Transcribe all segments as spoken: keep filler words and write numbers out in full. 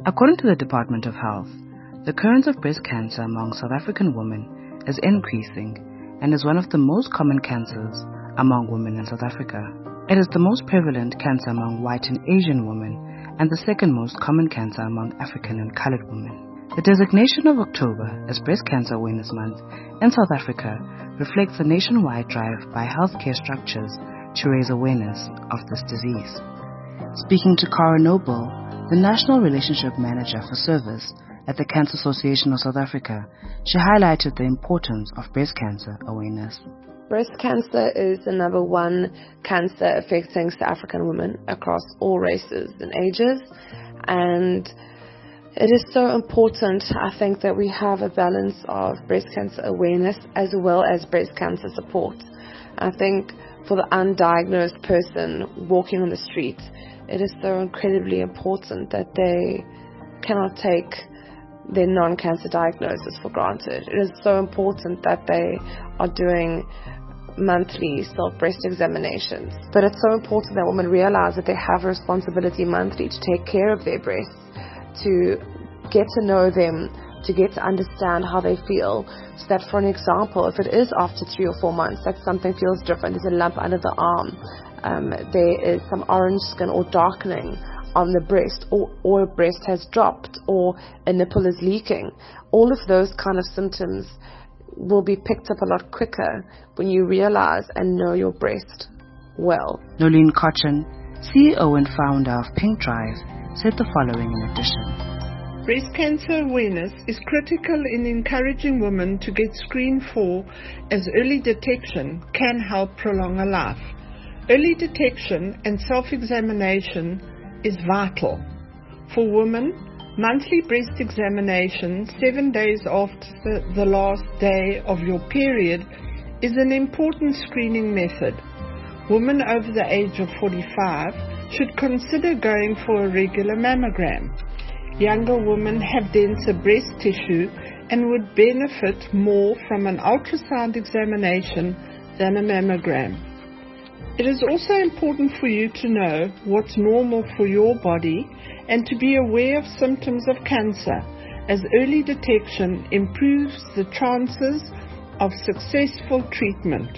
According to the Department of Health, the occurrence of breast cancer among South African women is increasing and is one of the most common cancers among women in South Africa. It is the most prevalent cancer among white and Asian women and the second most common cancer among African and colored women. The designation of October as Breast Cancer Awareness Month in South Africa reflects the nationwide drive by healthcare structures to raise awareness of this disease. Speaking to Cara Noble, the National Relationship Manager for Service at the Cancer Association of South Africa, she highlighted the importance of breast cancer awareness. Breast cancer is the number one cancer affecting South African women across all races and ages, and it is so important, I think, that we have a balance of breast cancer awareness as well as breast cancer support. I think for the undiagnosed person walking on the street, it is so incredibly important that they cannot take their non-cancer diagnosis for granted. It is so important that they are doing monthly self-breast examinations. But it's so important that women realize that they have a responsibility monthly to take care of their breasts, to get to know them, to get to understand how they feel, so that, for an example, if it is after three or four months that something feels different, there's a lump under the arm, um, there is some orange skin or darkening on the breast, or, or a breast has dropped, or a nipple is leaking, all of those kind of symptoms will be picked up a lot quicker when you realize and know your breast well. Nolene Cochin, C E O and founder of Pink Drive, said the following in addition. Breast cancer awareness is critical in encouraging women to get screened for, as early detection can help prolong a life. Early detection and self-examination is vital. For women, monthly breast examination seven days after the, the last day of your period is an important screening method. Women over the age of forty-five should consider going for a regular mammogram. Younger women have denser breast tissue and would benefit more from an ultrasound examination than a mammogram. It is also important for you to know what's normal for your body and to be aware of symptoms of cancer, as early detection improves the chances of successful treatment.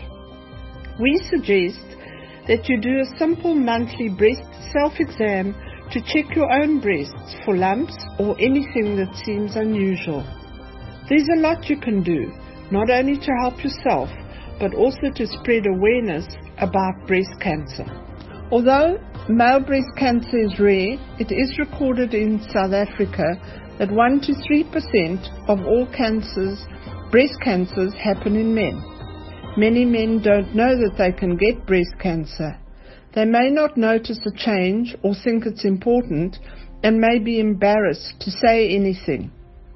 We suggest that you do a simple monthly breast self-exam to check your own breasts for lumps or anything that seems unusual. There's a lot you can do, not only to help yourself, but also to spread awareness about breast cancer. Although male breast cancer is rare, it is recorded in South Africa that one to three percent of all cancers, breast cancers, happen in men. Many men don't know that they can get breast cancer. They may not notice a change or think it's important and may be embarrassed to say anything.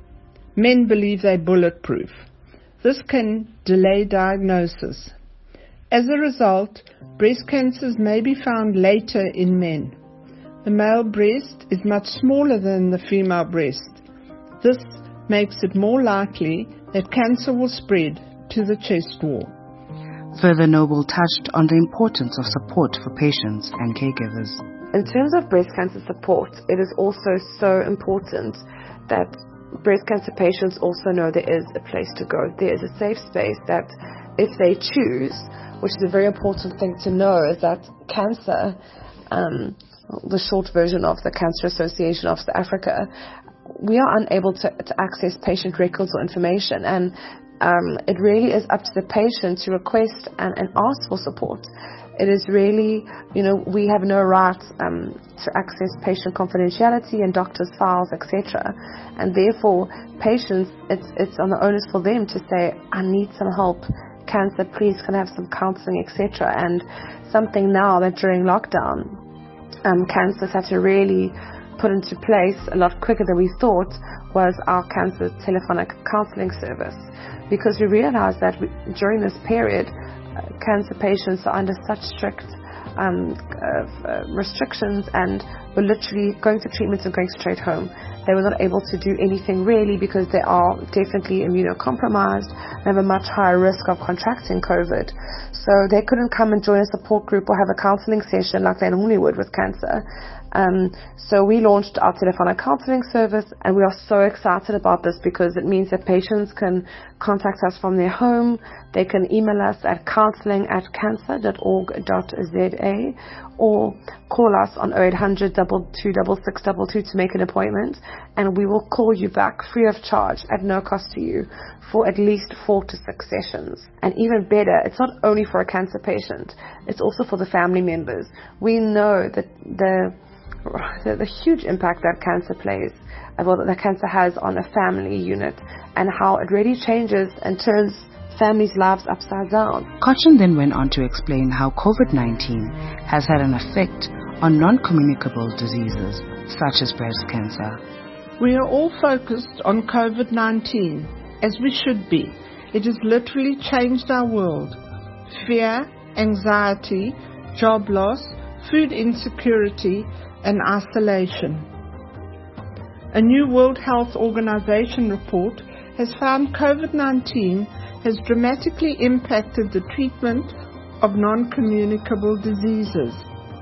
Men believe they're bulletproof. This can delay diagnosis. As a result, breast cancers may be found later in men. The male breast is much smaller than the female breast. This makes it more likely that cancer will spread to the chest wall. Further, Noble touched on the importance of support for patients and caregivers. In terms of breast cancer support, it is also so important that breast cancer patients also know there is a place to go. There is a safe space that if they choose, which is a very important thing to know, is that cancer, um, the short version of the Cancer Association of South Africa, we are unable to, to access patient records or information, and um, it really is up to the patient to request and, and ask for support. It is really, you know, we have no right um, to access patient confidentiality and doctors' files, et cetera. And therefore, patients, it's it's on the onus for them to say, I need some help. Cancer, please, can I have some counseling, et cetera. And something now that during lockdown, um, cancers had to really put into place a lot quicker than we thought was our cancer telephonic counseling service, because we realized that we, during this period, uh, cancer patients are under such strict um, uh, uh, restrictions, and were literally going to treatments and going straight home. They were not able to do anything really because they are definitely immunocompromised and have a much higher risk of contracting COVID. So they couldn't come and join a support group or have a counseling session like they normally would with cancer. Um, so we launched our telephonic counseling service, and we are so excited about this because it means that patients can contact us from their home. They can email us at counseling at cancer dot org dot z a or call us on oh eight hundred, two two six six two two to make an appointment, and we will call you back free of charge at no cost to you for at least four to six sessions. And even better, it's not only for a cancer patient, it's also for the family members. We know that the The, the huge impact that cancer plays, well, that cancer has on a family unit, and how it really changes and turns families' lives upside down. Cochin then went on to explain how COVID nineteen has had an effect on non-communicable diseases such as breast cancer. We are all focused on COVID nineteen, as we should be. It has literally changed our world. Fear, anxiety, job loss, food insecurity, and isolation. A new World Health Organization report has found COVID nineteen has dramatically impacted the treatment of non-communicable diseases.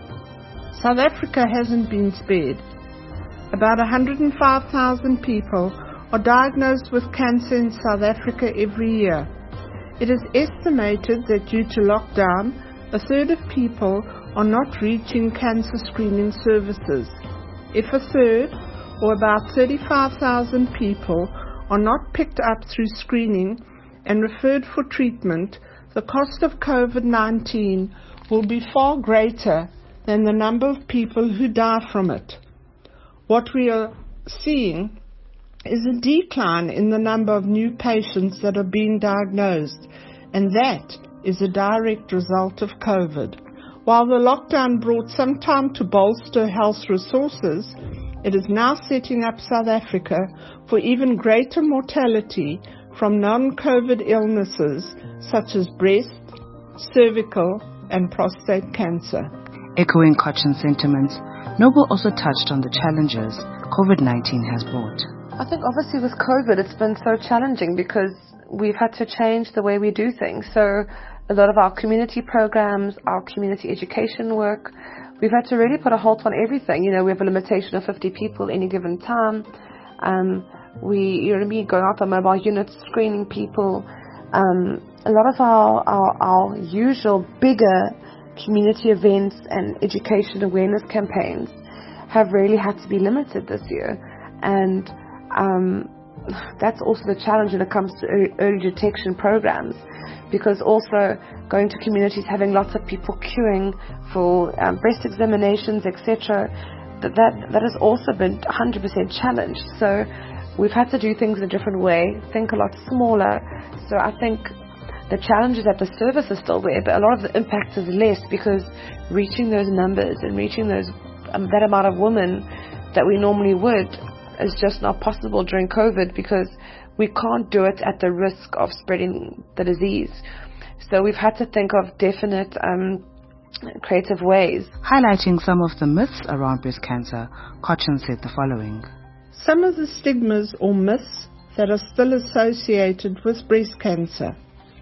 South Africa hasn't been spared. About one hundred five thousand people are diagnosed with cancer in South Africa every year. It is estimated that due to lockdown, a third of people are not reaching cancer screening services. If a third, or about thirty-five thousand people, are not picked up through screening and referred for treatment, the cost of COVID nineteen will be far greater than the number of people who die from it. What we are seeing is a decline in the number of new patients that are being diagnosed, and that is a direct result of COVID. While the lockdown brought some time to bolster health resources, it is now setting up South Africa for even greater mortality from non-COVID illnesses such as breast, cervical, and prostate cancer. Echoing Cochin's sentiments, Noble also touched on the challenges COVID nineteen has brought. I think obviously with COVID it's been so challenging because we've had to change the way we do things. So a lot of our community programs, our community education work, we've had to really put a halt on everything. You know, we have a limitation of fifty people any given time. Um, we, you know what I mean, going out the mobile units, screening people. Um, a lot of our, our, our usual bigger community events and education awareness campaigns have really had to be limited this year. And um, that's also the challenge when it comes to early detection programs, because also going to communities, having lots of people queuing for um, breast examinations, et cetera, that, that that has also been one hundred percent challenged. So we've had to do things in a different way, think a lot smaller. So I think the challenge is that the service is still there, but a lot of the impact is less because reaching those numbers and reaching those um, that amount of women that we normally would is just not possible during COVID because we can't do it at the risk of spreading the disease. So we've had to think of definite um, creative ways. Highlighting some of the myths around breast cancer, Cochin said the following. Some of the stigmas or myths that are still associated with breast cancer.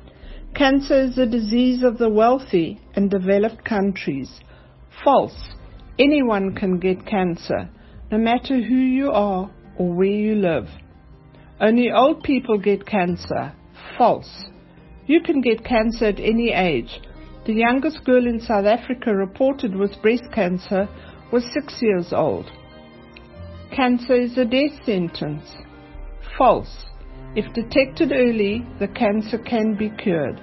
Cancer is a disease of the wealthy and developed countries. False. Anyone can get cancer, no matter who you are or where you live. Only old people get cancer. False. You can get cancer at any age. The youngest girl in South Africa reported with breast cancer was six years old. Cancer is a death sentence. False. If detected early, the cancer can be cured.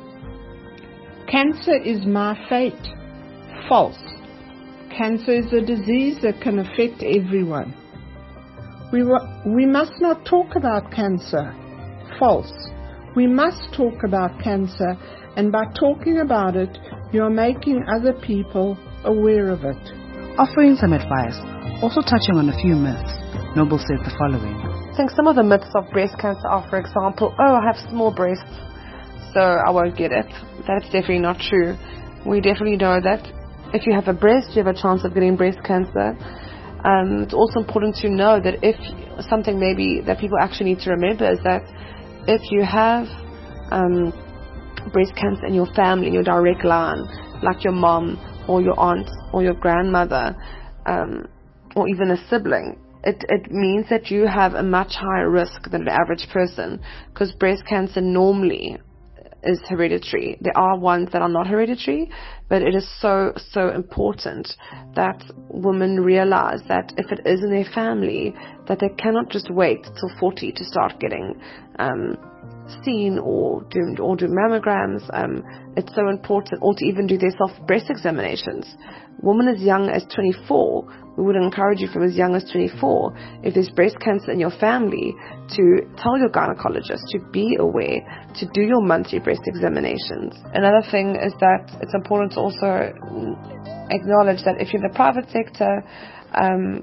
Cancer is my fate. False. Cancer is a disease that can affect everyone. We, we must not talk about cancer. False. We must talk about cancer, and by talking about it, you are making other people aware of it. Offering some advice, also touching on a few myths, Noble said the following. I think some of the myths of breast cancer are, for example, oh, I have small breasts, so I won't get it. That's definitely not true. We definitely know that if you have a breast, you have a chance of getting breast cancer. Um, it's also important to know that if something maybe that people actually need to remember is that if you have um, breast cancer in your family, in your direct line, like your mom or your aunt or your grandmother, um, or even a sibling, it, it means that you have a much higher risk than the average person, because breast cancer normally is hereditary. There are ones that are not hereditary, but it is so, so important that women realize that if it is in their family, that they cannot just wait till forty to start getting um, seen or do, or do mammograms. Um, it's so important, or to even do their self-breast examinations. Women as young as twenty-four, we would encourage you from as young as twenty-four, if there's breast cancer in your family, to tell your gynecologist, to be aware, to do your monthly breast examinations. Another thing is that it's important to also acknowledge that if you're in the private sector, um,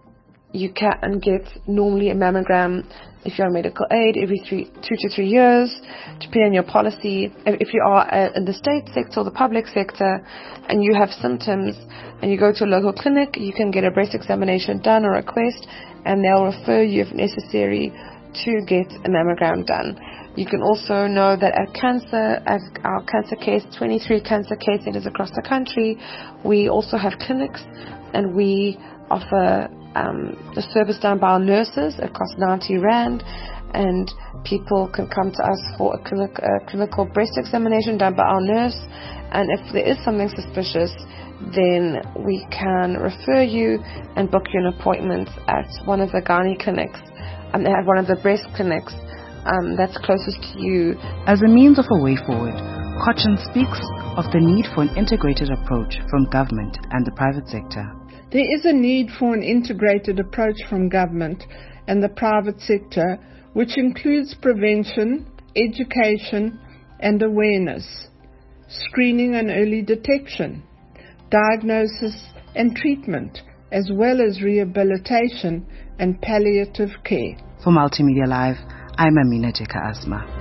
you can get normally a mammogram if you're on medical aid every three, two to three years, depending on your policy. If you are uh, in the state sector or the public sector and you have symptoms and you go to a local clinic, you can get a breast examination done or request, and they'll refer you if necessary to get a mammogram done. You can also know that at cancer, at our cancer case, twenty-three cancer case centers across the country, we also have clinics, and we offer um, the service done by our nurses. It costs ninety rand, and people can come to us for a, clinic, a clinical breast examination done by our nurse. And if there is something suspicious, then we can refer you and book you an appointment at one of the gynae clinics, and at one of the breast clinics um, that's closest to you. As a means of a way forward, Cochin speaks of the need for an integrated approach from government and the private sector. There is a need for an integrated approach from government and the private sector, which includes prevention, education and awareness, screening and early detection, diagnosis and treatment, as well as rehabilitation and palliative care. For Multimedia Live, I'm Amina Jeka Asma.